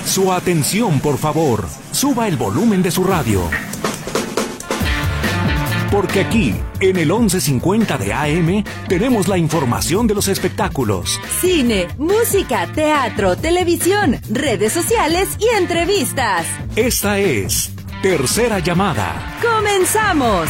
Su atención, por favor. Suba el volumen de su radio. Porque aquí, en el 1150 de AM, tenemos la información de los espectáculos. Cine, música, teatro, televisión, redes sociales y entrevistas. Esta es Tercera Llamada. ¡Comenzamos!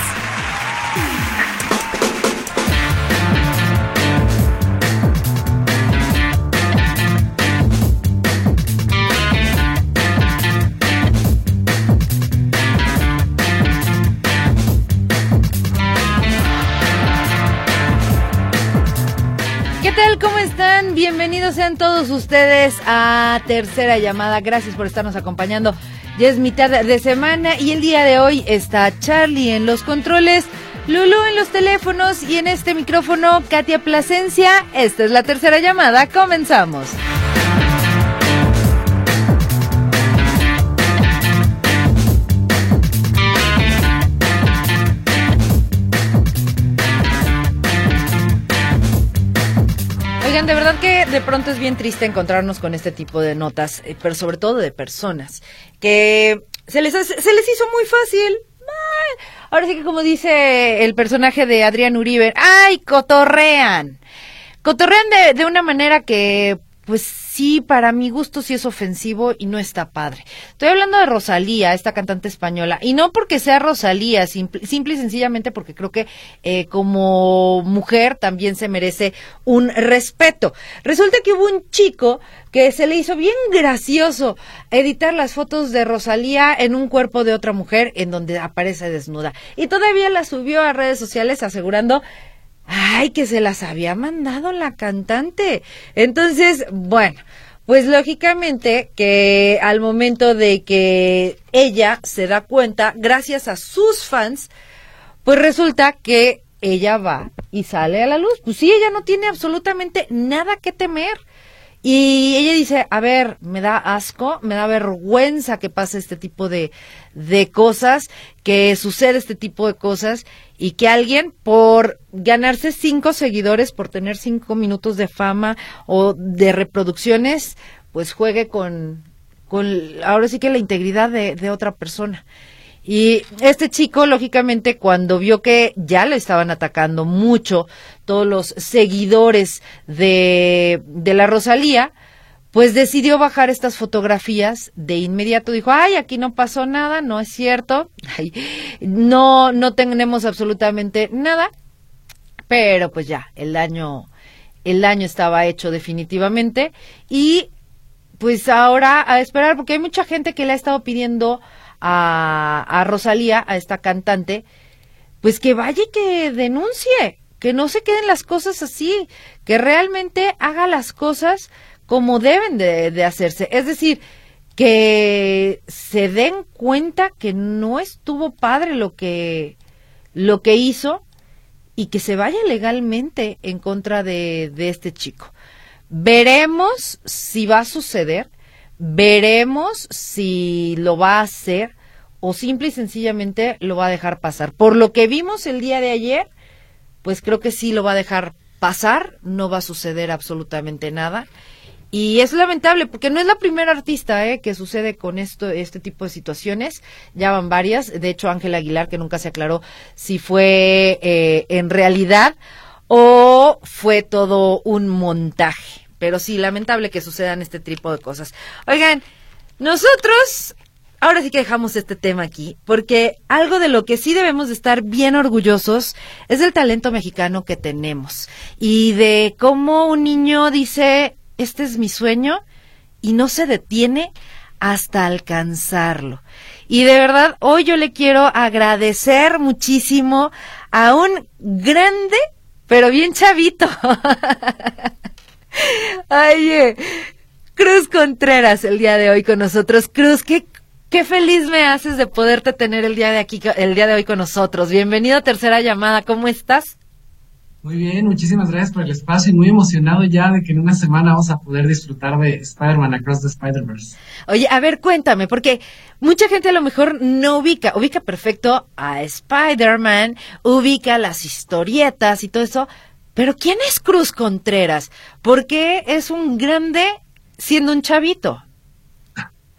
¿Qué tal? ¿Cómo están? Bienvenidos sean todos ustedes a Tercera Llamada. Gracias por estarnos acompañando. Ya es mitad de semana y el día de hoy está Charlie en los controles, Lulú en los teléfonos y en este micrófono Katia Plasencia. Esta es la Tercera Llamada. Comenzamos. Oigan, de verdad que de pronto es bien triste encontrarnos con este tipo de notas, pero sobre todo de personas que se les hizo muy fácil. Ahora sí que como dice el personaje de Adrián Uribe, ¡ay, cotorrean! Cotorrean de una manera que, pues sí, para mi gusto sí es ofensivo y no está padre. Estoy hablando de Rosalía, esta cantante española, y no porque sea Rosalía, simple y sencillamente porque creo que como mujer también se merece un respeto. Resulta que hubo un chico que se le hizo bien gracioso editar las fotos de Rosalía en un cuerpo de otra mujer en donde aparece desnuda. Y todavía la subió a redes sociales asegurando ¡ay, que se las había mandado la cantante! Entonces, bueno, pues lógicamente que al momento de que ella se da cuenta, gracias a sus fans, pues resulta que ella va y sale a la luz. Pues sí, ella no tiene absolutamente nada que temer. Y ella dice, a ver, me da asco, me da vergüenza que pase este tipo de cosas, que sucede este tipo de cosas y que alguien por ganarse 5 seguidores, por tener 5 minutos de fama o de reproducciones, pues juegue con ahora sí que la integridad de otra persona. Y este chico, lógicamente, cuando vio que ya le estaban atacando mucho todos los seguidores de la Rosalía, pues decidió bajar estas fotografías de inmediato. Dijo, ay, aquí no pasó nada, no es cierto, ay, no tenemos absolutamente nada, pero pues ya, el daño estaba hecho definitivamente. Y pues ahora a esperar, porque hay mucha gente que le ha estado pidiendo a Rosalía, a esta cantante, pues que vaya y que denuncie, que no se queden las cosas así, que realmente haga las cosas como deben de hacerse, es decir, que se den cuenta que no estuvo padre lo que hizo y que se vaya legalmente en contra de este chico. Veremos si va a suceder. Veremos si lo va a hacer o simple y sencillamente lo va a dejar pasar. Por lo que vimos el día de ayer, pues creo que sí lo va a dejar pasar, no va a suceder absolutamente nada. Y es lamentable porque no es la primera artista que sucede con este tipo de situaciones, ya van varias. De hecho, Ángela Aguilar, que nunca se aclaró si fue en realidad o fue todo un montaje. Pero sí, lamentable que sucedan este tipo de cosas. Oigan, nosotros ahora sí que dejamos este tema aquí, porque algo de lo que sí debemos de estar bien orgullosos es del talento mexicano que tenemos. Y de cómo un niño dice, este es mi sueño, y no se detiene hasta alcanzarlo. Y de verdad, hoy yo le quiero agradecer muchísimo a un grande, pero bien chavito. Oye, Cruz Contreras el día de hoy con nosotros. Cruz, qué feliz me haces de poderte tener el día de hoy con nosotros. Bienvenido a Tercera Llamada, ¿cómo estás? Muy bien, muchísimas gracias por el espacio y muy emocionado ya de que en una semana vamos a poder disfrutar de Spider-Man Across the Spider-Verse. Oye, a ver, cuéntame, porque mucha gente a lo mejor no ubica perfecto a Spider-Man, ubica las historietas y todo eso, pero ¿quién es Cruz Contreras? ¿Por qué es un grande siendo un chavito?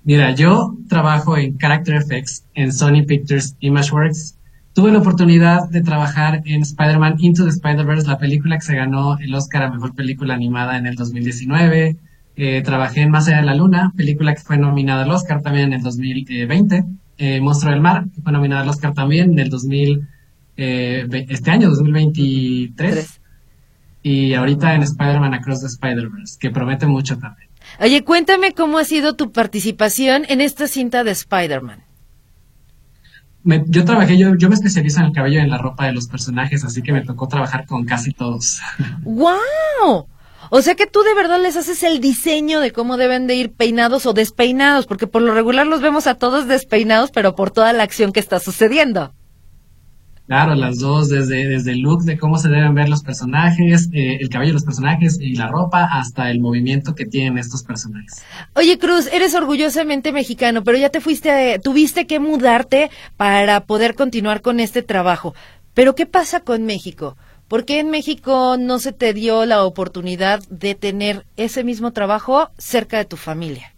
Mira, yo trabajo en Character Effects en Sony Pictures Imageworks. Tuve la oportunidad de trabajar en Spider-Man Into the Spider-Verse, la película que se ganó el Oscar a Mejor Película Animada en el 2019. Trabajé en Más allá de la luna, película que fue nominada al Oscar también en el 2020. Monstruo del Mar, que fue nominada al Oscar también en el este año, 2023. Tres. Y ahorita en Spider-Man Across the Spider-Verse, que promete mucho también. Oye, cuéntame cómo ha sido tu participación en esta cinta de Spider-Man. Yo me especializo en el cabello y en la ropa de los personajes, así que me tocó trabajar con casi todos. ¡Guau! O sea que tú de verdad les haces el diseño de cómo deben de ir peinados o despeinados, porque por lo regular los vemos a todos despeinados, pero por toda la acción que está sucediendo. Claro, las dos, desde el look de cómo se deben ver los personajes, el cabello de los personajes y la ropa, hasta el movimiento que tienen estos personajes. Oye, Cruz, eres orgullosamente mexicano, pero ya tuviste que mudarte para poder continuar con este trabajo. Pero ¿qué pasa con México? ¿Por qué en México no se te dio la oportunidad de tener ese mismo trabajo cerca de tu familia?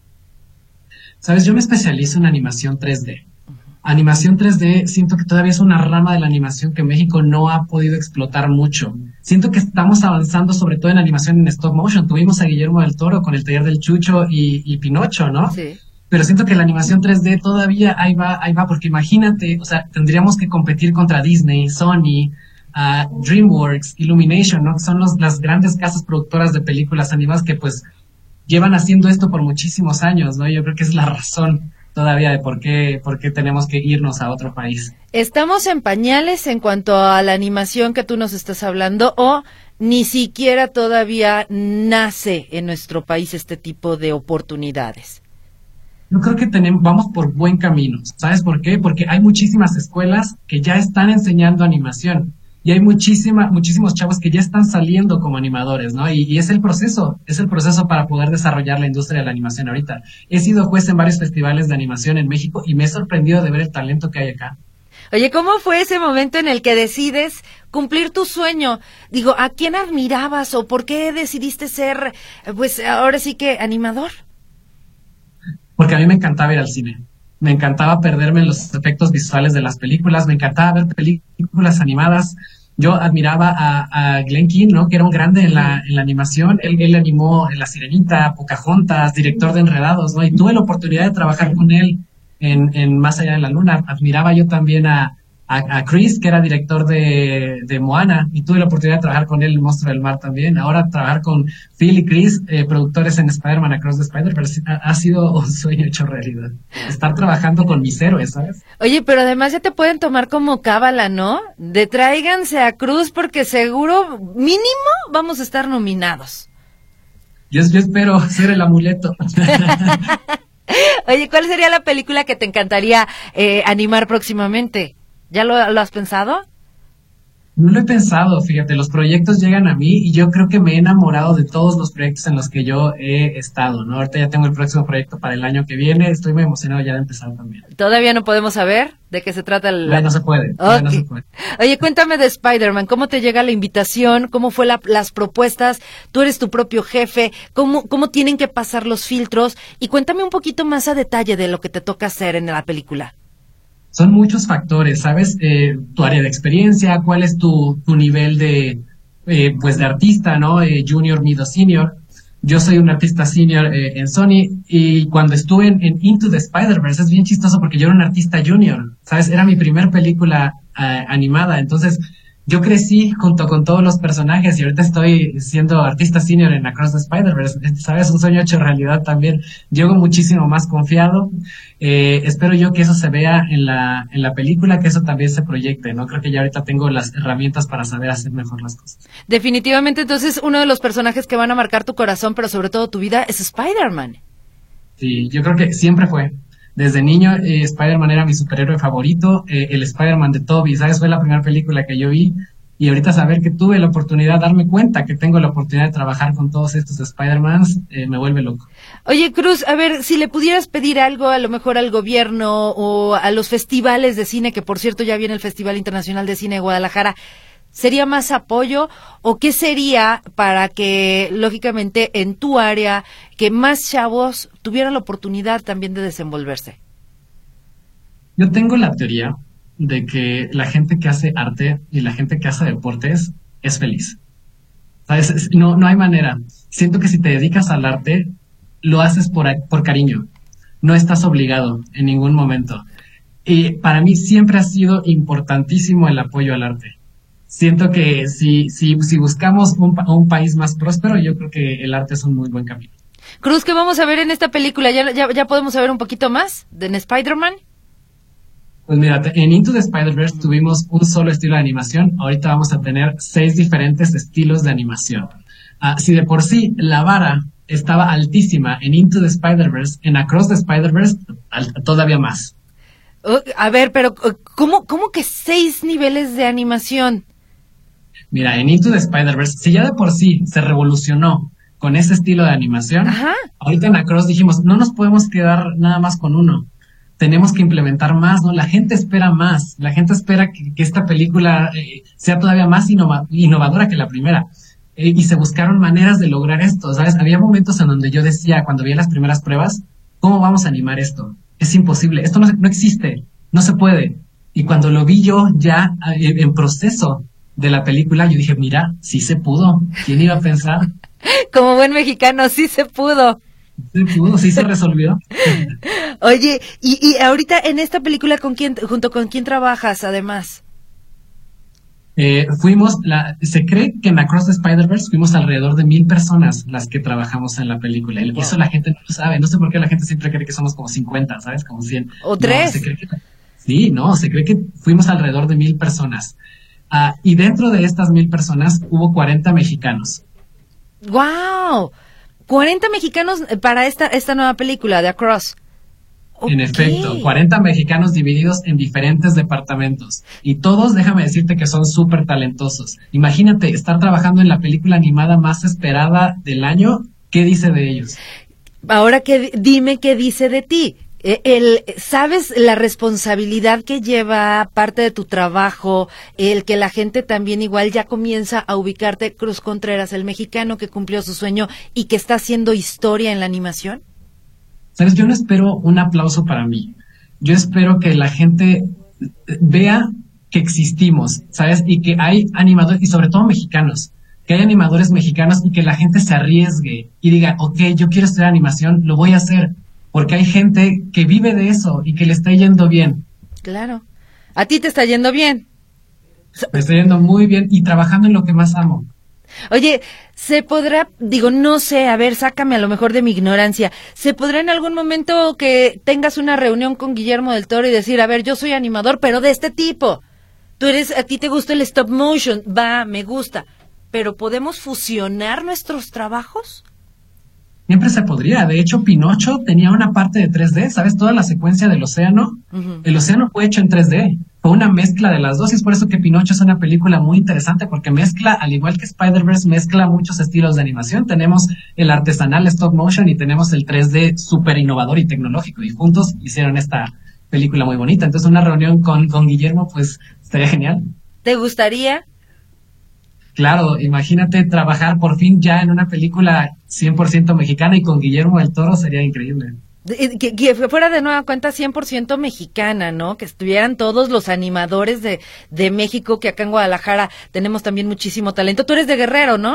Sabes, yo me especializo en animación 3D. Animación 3D, siento que todavía es una rama de la animación que México no ha podido explotar mucho. Siento que estamos avanzando sobre todo en animación en stop motion. Tuvimos a Guillermo del Toro con El Taller del Chucho y Pinocho, ¿no? Sí. Pero siento que la animación 3D todavía ahí va, porque imagínate, o sea, tendríamos que competir contra Disney, Sony, DreamWorks, Illumination, ¿no? Que son las grandes casas productoras de películas animadas que pues llevan haciendo esto por muchísimos años, ¿no? Yo creo que es la razón todavía de por qué tenemos que irnos a otro país. ¿Estamos en pañales en cuanto a la animación que tú nos estás hablando o ni siquiera todavía nace en nuestro país este tipo de oportunidades? Yo creo que vamos por buen camino. ¿Sabes por qué? Porque hay muchísimas escuelas que ya están enseñando animación. Y hay muchísimos chavos que ya están saliendo como animadores, ¿no? Y es el proceso para poder desarrollar la industria de la animación ahorita. He sido juez en varios festivales de animación en México y me he sorprendido de ver el talento que hay acá. Oye, ¿cómo fue ese momento en el que decides cumplir tu sueño? Digo, ¿a quién admirabas o por qué decidiste ser, pues ahora sí que animador? Porque a mí me encantaba ir al cine. Me encantaba perderme en los efectos visuales de las películas, me encantaba ver películas animadas. Yo admiraba a Glenn Keane, ¿no? Que era un grande en la animación. Él animó La Sirenita, Pocahontas, director de Enredados, ¿no? Y tuve la oportunidad de trabajar con él en Más allá de la luna. Admiraba yo también a Chris, que era director de Moana, y tuve la oportunidad de trabajar con él en Monstruo del Mar también. Ahora trabajar con Phil y Chris, productores en Spider-Man Across the Spider-Verse, ha sido un sueño hecho realidad. Estar trabajando con mis héroes, ¿sabes? Oye, pero además ya te pueden tomar como cábala, ¿no? Tráiganse a Cruz porque seguro, mínimo, vamos a estar nominados. Yo espero ser el amuleto. Oye, ¿cuál sería la película que te encantaría animar próximamente? ¿Ya lo has pensado? No lo he pensado, fíjate, los proyectos llegan a mí y yo creo que me he enamorado de todos los proyectos en los que yo he estado, ¿no? Ahorita ya tengo el próximo proyecto para el año que viene, estoy muy emocionado ya de empezar también. ¿Todavía no podemos saber de qué se trata el...? Ya no se puede, Okay. no se puede. Oye, cuéntame de Spider-Man, ¿cómo te llega la invitación? ¿Cómo fue las propuestas? Tú eres tu propio jefe, ¿cómo tienen que pasar los filtros? Y cuéntame un poquito más a detalle de lo que te toca hacer en la película. Son muchos factores, ¿sabes? Tu área de experiencia, cuál es tu nivel de artista, ¿no? Junior, mid o senior. Yo soy un artista senior en Sony y cuando estuve en Into the Spider-Verse es bien chistoso porque yo era un artista junior, ¿sabes? Era mi primer película animada, entonces yo crecí junto con todos los personajes y ahorita estoy siendo artista senior en Across the Spider-Verse, ¿sabes? Un sueño hecho realidad también. Llego muchísimo más confiado. Espero yo que eso se vea en la película, que eso también se proyecte, ¿no? Creo que ya ahorita tengo las herramientas para saber hacer mejor las cosas. Definitivamente, entonces, uno de los personajes que van a marcar tu corazón, pero sobre todo tu vida, es Spider-Man. Sí, yo creo que siempre fue. Desde niño, Spider-Man era mi superhéroe favorito, el Spider-Man de Tobey, ¿sabes? Fue la primera película que yo vi. Y ahorita saber que tuve la oportunidad, darme cuenta que tengo la oportunidad de trabajar con todos estos Spider-Mans, me vuelve loco. Oye, Cruz, a ver, si le pudieras pedir algo a lo mejor al gobierno o a los festivales de cine, que por cierto ya viene el Festival Internacional de Cine de Guadalajara, ¿Sería más apoyo o qué sería para que, lógicamente, en tu área, que más chavos tuvieran la oportunidad también de desenvolverse? Yo tengo la teoría de que la gente que hace arte y la gente que hace deportes es feliz. ¿Sabes? No hay manera. Siento que si te dedicas al arte, lo haces por cariño. No estás obligado en ningún momento. Y para mí siempre ha sido importantísimo el apoyo al arte. Siento que si buscamos un país más próspero, yo creo que el arte es un muy buen camino. Cruz, ¿qué vamos a ver en esta película? ¿Ya podemos saber un poquito más de Spider-Man? Pues mira, en Into the Spider-Verse tuvimos un solo estilo de animación. Ahorita vamos a tener 6 diferentes estilos de animación. Si de por sí la vara estaba altísima en Into the Spider-Verse, en Across the Spider-Verse todavía más. A ver, pero ¿cómo que 6 niveles de animación? Mira, en Into the Spider-Verse, si ya de por sí se revolucionó con ese estilo de animación, Ajá. Ahorita en Across dijimos, no nos podemos quedar nada más con uno. Tenemos que implementar más, ¿no? La gente espera más. La gente espera que esta película sea todavía más innovadora que la primera. Y se buscaron maneras de lograr esto, ¿sabes? Había momentos en donde yo decía, cuando veía las primeras pruebas, ¿cómo vamos a animar esto? Es imposible, esto no existe, no se puede. Y cuando lo vi yo ya en proceso de la película, yo dije, mira, sí se pudo. ¿Quién iba a pensar? Como buen mexicano, sí se pudo. Se pudo, sí se resolvió. Oye, y ahorita en esta película, junto con quién trabajas, además? Se cree que en Across the Spider-Verse fuimos alrededor de 1,000 personas las que trabajamos en la película. Y eso la gente no lo sabe. No sé por qué la gente siempre cree que somos como 50, ¿sabes? Como 100. ¿O 3? Se cree que fuimos alrededor de 1,000 personas. Y dentro de estas 1,000 personas hubo 40 mexicanos. ¡Wow! 40 mexicanos para esta nueva película de Across. En efecto, 40 mexicanos divididos en diferentes departamentos. Y todos, déjame decirte que son súper talentosos. Imagínate estar trabajando en la película animada más esperada del año. ¿Qué dice de ellos? Ahora dime qué dice de ti. ¿Sabes la responsabilidad que lleva parte de tu trabajo, el que la gente también igual ya comienza a ubicarte, Cruz Contreras, el mexicano que cumplió su sueño y que está haciendo historia en la animación? ¿Sabes? Yo no espero un aplauso para mí. Yo espero que la gente vea que existimos, ¿sabes? Y que hay animadores, y sobre todo mexicanos, que hay animadores mexicanos y que la gente se arriesgue y diga, ok, yo quiero estudiar animación, lo voy a hacer. Porque hay gente que vive de eso y que le está yendo bien. Claro. ¿A ti te está yendo bien? Me está yendo muy bien y trabajando en lo que más amo. Oye, ¿se podrá, no sé, a ver, sácame a lo mejor de mi ignorancia, ¿se podrá en algún momento que tengas una reunión con Guillermo del Toro y decir, a ver, yo soy animador, pero de este tipo? A ti te gusta el stop motion, me gusta, pero ¿podemos fusionar nuestros trabajos? Siempre se podría. De hecho, Pinocho tenía una parte de 3D, ¿sabes? Toda la secuencia del océano. Uh-huh. El océano fue hecho en 3D. Fue una mezcla de las dos y es por eso que Pinocho es una película muy interesante porque mezcla, al igual que Spider-Verse, mezcla muchos estilos de animación. Tenemos el artesanal stop motion y tenemos el 3D súper innovador y tecnológico y juntos hicieron esta película muy bonita. Entonces una reunión con Guillermo pues estaría genial. ¿Te gustaría? Claro, imagínate trabajar por fin ya en una película 100% mexicana y con Guillermo del Toro sería increíble. Que fuera de nueva cuenta 100% mexicana, ¿no? Que estuvieran todos los animadores de México, que acá en Guadalajara tenemos también muchísimo talento. Tú eres de Guerrero, ¿no?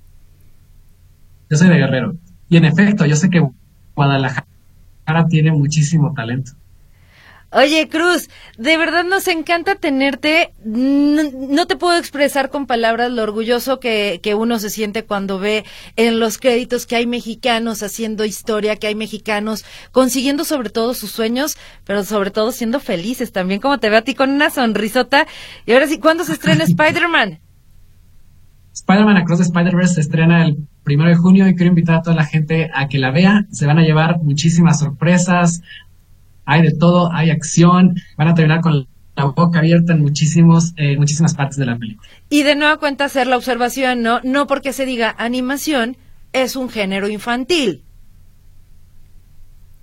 Yo soy de Guerrero. Y en efecto, yo sé que Guadalajara tiene muchísimo talento. Oye, Cruz, de verdad nos encanta tenerte. No te puedo expresar con palabras lo orgulloso que uno se siente cuando ve en los créditos que hay mexicanos haciendo historia, que hay mexicanos consiguiendo sobre todo sus sueños, pero sobre todo siendo felices también, como te veo a ti con una sonrisota. Y ahora sí, ¿cuándo se estrena Spider-Man? Spider-Man Across the Spider-Verse se estrena el 1 de junio y quiero invitar a toda la gente a que la vea. Se van a llevar muchísimas sorpresas. Hay de todo, hay acción, van a terminar con la boca abierta en muchísimas partes de la película. Y de nueva cuenta hacer la observación, no porque se diga animación, es un género infantil.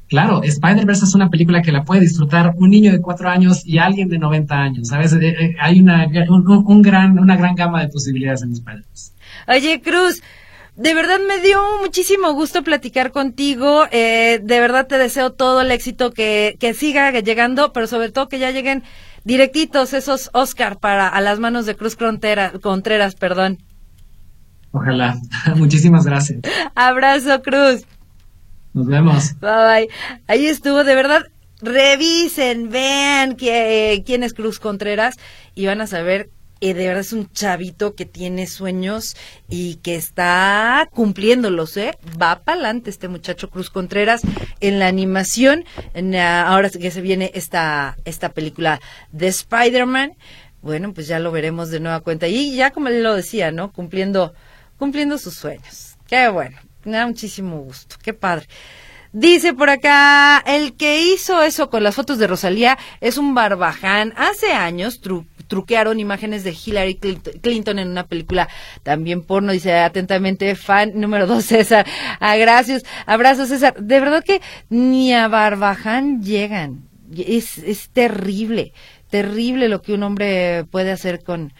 Claro, Spider-Verse es una película que la puede disfrutar un niño de 4 años y alguien de 90 años, ¿sabes? Hay una gran gama de posibilidades en Spider-Verse. Oye, Cruz, de verdad me dio muchísimo gusto platicar contigo. De verdad te deseo todo el éxito que siga llegando, pero sobre todo que ya lleguen directitos esos Oscar a las manos de Cruz Contreras, perdón. Ojalá. Muchísimas gracias. Abrazo, Cruz. Nos vemos. Bye bye. Ahí estuvo, de verdad. Revisen, vean quién es Cruz Contreras y van a saber. De verdad es un chavito que tiene sueños y que está cumpliéndolos, Va para adelante este muchacho Cruz Contreras en la animación. Ahora que se viene esta película de Spider-Man, bueno, pues ya lo veremos de nueva cuenta. Y ya como él lo decía, ¿no? Cumpliendo sus sueños. Qué bueno, me da muchísimo gusto, qué padre. Dice por acá, el que hizo eso con las fotos de Rosalía es un barbaján. Hace años truquearon imágenes de Hillary Clinton en una película también porno. Dice atentamente, fan número 2, César. Gracias, abrazos, César. De verdad que ni a barbaján llegan. Es terrible lo que un hombre puede hacer con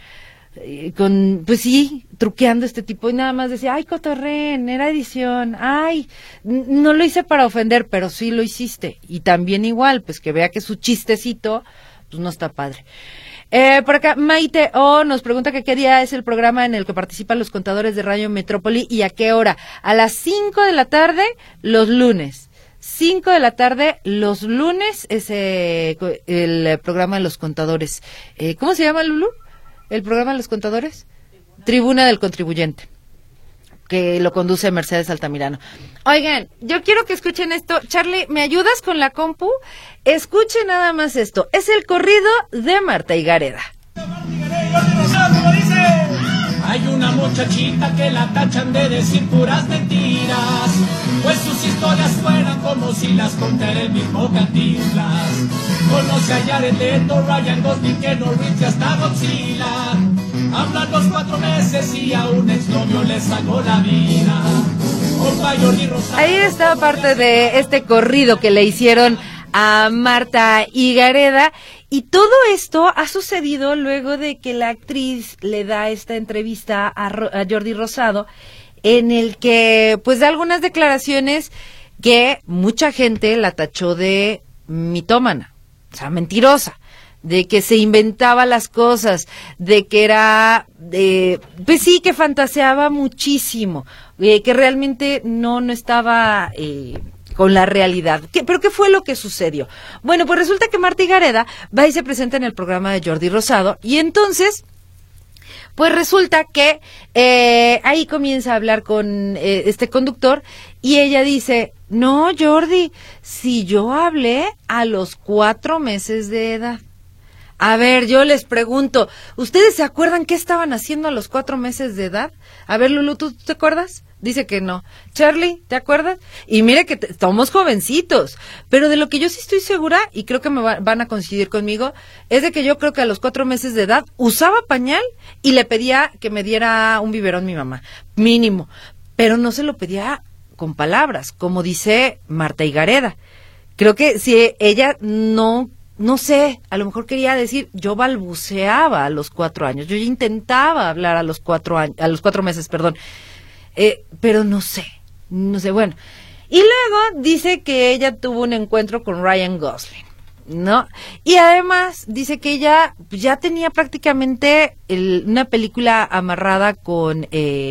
pues sí, truqueando este tipo, y nada más decía, ay, cotorrén, era edición, ay, no lo hice para ofender, pero sí lo hiciste, y también igual, pues que vea que su chistecito, pues no está padre. Por acá, Maite nos pregunta que qué día es el programa en el que participan los contadores de Radio Metrópoli y a qué hora. A las 5 de la tarde, los lunes. 5 de la tarde, los lunes, es el programa de los contadores. ¿Cómo se llama, Lulu? ¿El programa de los contadores? Tribuna del Contribuyente, que lo conduce Mercedes Altamirano. Oigan, yo quiero que escuchen esto. Charlie, ¿me ayudas con la compu? Escuchen nada más esto. Es el corrido de Marta Higareda. Hay una muchachita que la tachan de decir puras mentiras, pues sus historias fueran como si las contara el mismo Cantinflas. Conoce a Jared Leto, Ryan Gosling, Keanu Reeves y hasta Godzilla. Hablan los 4 meses y a un exnovio le sacó la vida. Ahí está parte de este corrido que le hicieron a Marta Higareda. Y todo esto ha sucedido luego de que la actriz le da esta entrevista a Jordi Rosado, en el que pues da algunas declaraciones que mucha gente la tachó de mitómana, o sea, mentirosa, de que se inventaba las cosas, de que era, pues sí, que fantaseaba muchísimo, que realmente no estaba con la realidad. ¿Pero qué fue lo que sucedió? Bueno, pues resulta que Marta Higareda va y se presenta en el programa de Jordi Rosado, y entonces, pues resulta que ahí comienza a hablar con este conductor, y ella dice, no, Jordi, si yo hablé a los 4 meses de edad. A ver, yo les pregunto, ¿ustedes se acuerdan qué estaban haciendo a los 4 meses de edad? A ver, Lulu, ¿tú te acuerdas? Dice que no. Charlie, ¿te acuerdas? Y mire que estamos jovencitos, pero de lo que yo sí estoy segura, y creo que me van a coincidir conmigo, es de que yo creo que a los 4 meses de edad usaba pañal y le pedía que me diera un biberón mi mamá, mínimo, pero no se lo pedía con palabras, como dice Marta Higareda. Creo que si ella no sé, a lo mejor quería decir, yo balbuceaba a los 4 años, yo intentaba hablar a los 4 meses, perdón. Pero no sé, bueno. Y luego dice que ella tuvo un encuentro con Ryan Gosling, ¿no? Y además dice que ella ya tenía prácticamente una película amarrada con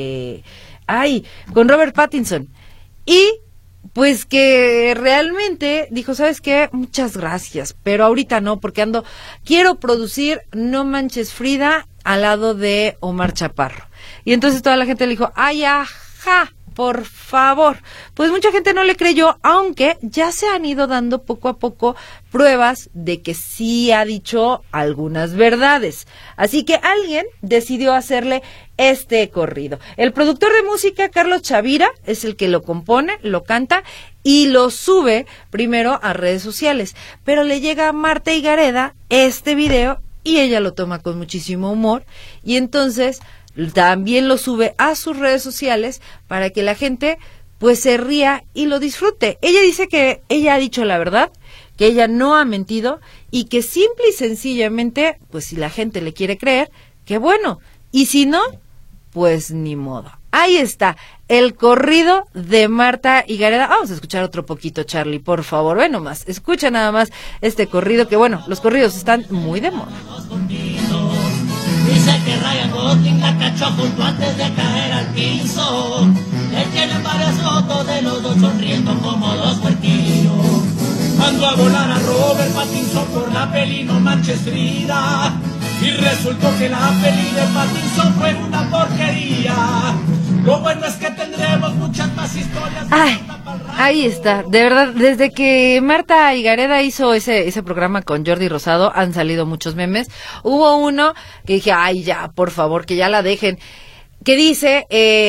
Robert Pattinson. Y pues que realmente dijo, ¿sabes qué? Muchas gracias, pero ahorita no, porque quiero producir No Manches Frida al lado de Omar Chaparro. Y entonces toda la gente le dijo, ay, ajá, por favor. Pues mucha gente no le creyó, aunque ya se han ido dando poco a poco pruebas de que sí ha dicho algunas verdades. Así que alguien decidió hacerle este corrido. El productor de música, Carlos Chavira, es el que lo compone, lo canta y lo sube primero a redes sociales. Pero le llega a Marta Higareda este video y ella lo toma con muchísimo humor, y entonces también lo sube a sus redes sociales para que la gente pues se ría y lo disfrute. Ella dice que ella ha dicho la verdad, que ella no ha mentido y que simple y sencillamente, pues si la gente le quiere creer, que bueno, y si no, pues ni modo. Ahí está, el corrido de Marta Higareda. Vamos a escuchar otro poquito, Charlie, por favor, ve nomás, escucha nada más este corrido, que bueno, los corridos están muy de moda. Dice que Ryan Gosling la cachó justo antes de caer al piso. Le tienen varias fotos de los dos sonriendo como dos puerquillos. Mandó a volar a Robert Pattinson por la peli No Manches Frida. Y resultó que la peli de Pattinson fue una porquería. Lo bueno es que tendremos muchas más historias. Ay, ahí está, de verdad, desde que Marta Higareda hizo ese programa con Jordi Rosado, han salido muchos memes. Hubo uno que dije, ay ya, por favor, que ya la dejen, que dice,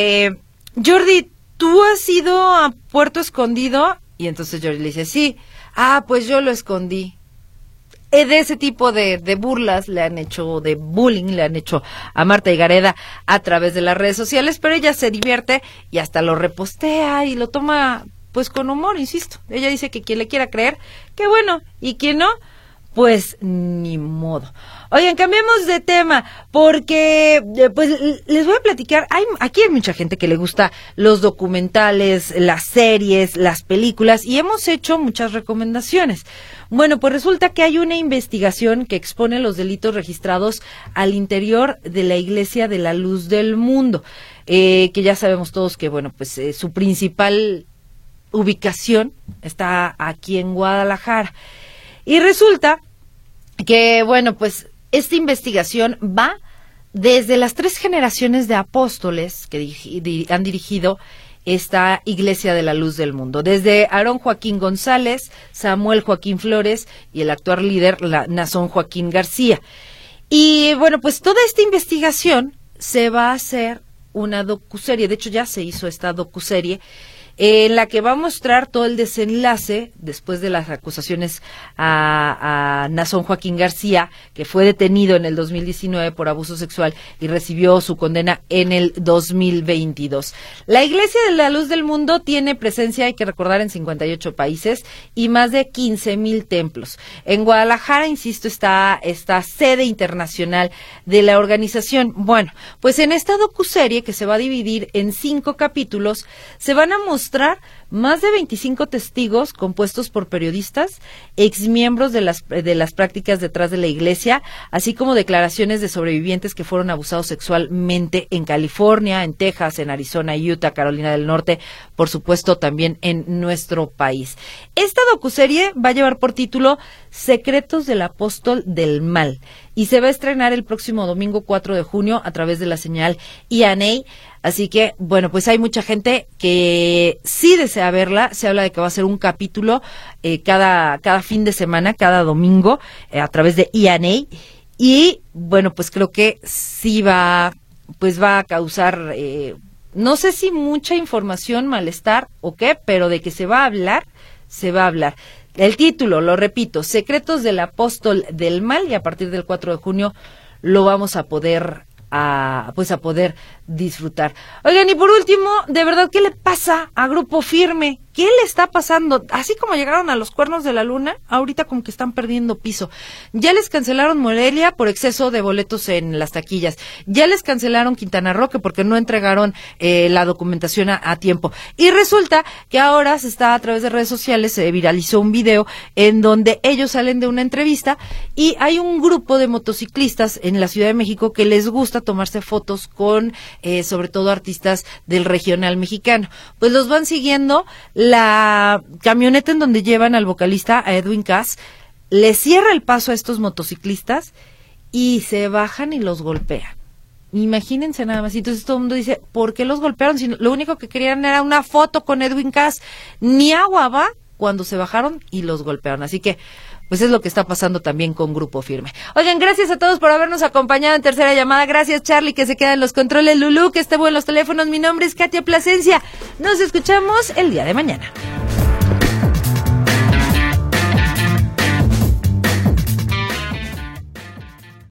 Jordi, ¿tú has ido a Puerto Escondido? Y entonces Jordi le dice, sí. Ah, pues yo lo escondí. De ese tipo de burlas le han hecho, de bullying le han hecho a Marta Higareda a través de las redes sociales, pero ella se divierte y hasta lo repostea y lo toma pues con humor, insisto. Ella dice que quien le quiera creer, que bueno, y quien no, pues ni modo. Oigan, cambiemos de tema, porque pues les voy a platicar, aquí hay mucha gente que le gusta los documentales, las series, las películas, y hemos hecho muchas recomendaciones. Bueno, pues resulta que hay una investigación que expone los delitos registrados al interior de la Iglesia de la Luz del Mundo, que ya sabemos todos que, bueno, pues su principal ubicación está aquí en Guadalajara. Y resulta que, bueno, pues esta investigación va desde las 3 generaciones de apóstoles que han dirigido esta Iglesia de la Luz del Mundo, desde Aarón Joaquín González, Samuel Joaquín Flores y el actual líder, Nazón Joaquín García. Y bueno, pues toda esta investigación se va a hacer una docuserie, de hecho ya se hizo esta docuserie, en la que va a mostrar todo el desenlace después de las acusaciones a Nazón Joaquín García, que fue detenido en el 2019 por abuso sexual y recibió su condena en el 2022. La Iglesia de la Luz del Mundo tiene presencia, hay que recordar, en 58 países y más de 15,000 templos. En Guadalajara, insisto, está esta sede internacional de la organización. Bueno, pues en esta docuserie, que se va a dividir en 5 capítulos, se van a mostrar más de 25 testigos compuestos por periodistas, exmiembros de las prácticas detrás de la Iglesia, así como declaraciones de sobrevivientes que fueron abusados sexualmente en California, en Texas, en Arizona, Utah, Carolina del Norte, por supuesto también en nuestro país. Esta docuserie va a llevar por título Secretos del Apóstol del Mal y se va a estrenar el próximo domingo 4 de junio a través de la señal ENA. Así que, bueno, pues hay mucha gente que sí desea verla. Se habla de que va a ser un capítulo cada fin de semana, cada domingo, a través de ENA. Y, bueno, pues creo que sí va a causar, no sé si mucha información, malestar o qué, pero de que se va a hablar, se va a hablar. El título, lo repito, Secretos del Apóstol del Mal, y a partir del 4 de junio lo vamos a poder disfrutar. Oigan, y por último, de verdad, ¿qué le pasa a Grupo Firme? ¿Qué le está pasando? Así como llegaron a los cuernos de la luna, ahorita como que están perdiendo piso. Ya les cancelaron Morelia por exceso de boletos en las taquillas. Ya les cancelaron Quintana Roo porque no entregaron la documentación a tiempo. Y resulta que ahora se está, a través de redes sociales, se viralizó un video en donde ellos salen de una entrevista y hay un grupo de motociclistas en la Ciudad de México que les gusta tomarse fotos con, sobre todo, artistas del regional mexicano. Pues los van siguiendo. La camioneta en donde llevan al vocalista, a Edwin Cass, le cierra el paso a estos motociclistas y se bajan y los golpean. Imagínense nada más. Y entonces todo el mundo dice, ¿por qué los golpearon? Si lo único que querían era una foto con Edwin Cass. Ni agua va cuando se bajaron y los golpearon. Así que, pues es lo que está pasando también con Grupo Firme. Oigan, gracias a todos por habernos acompañado en Tercera Llamada. Gracias, Charlie, que se queda en los controles. Lulú, que esté en los teléfonos. Mi nombre es Katia Plasencia. Nos escuchamos el día de mañana.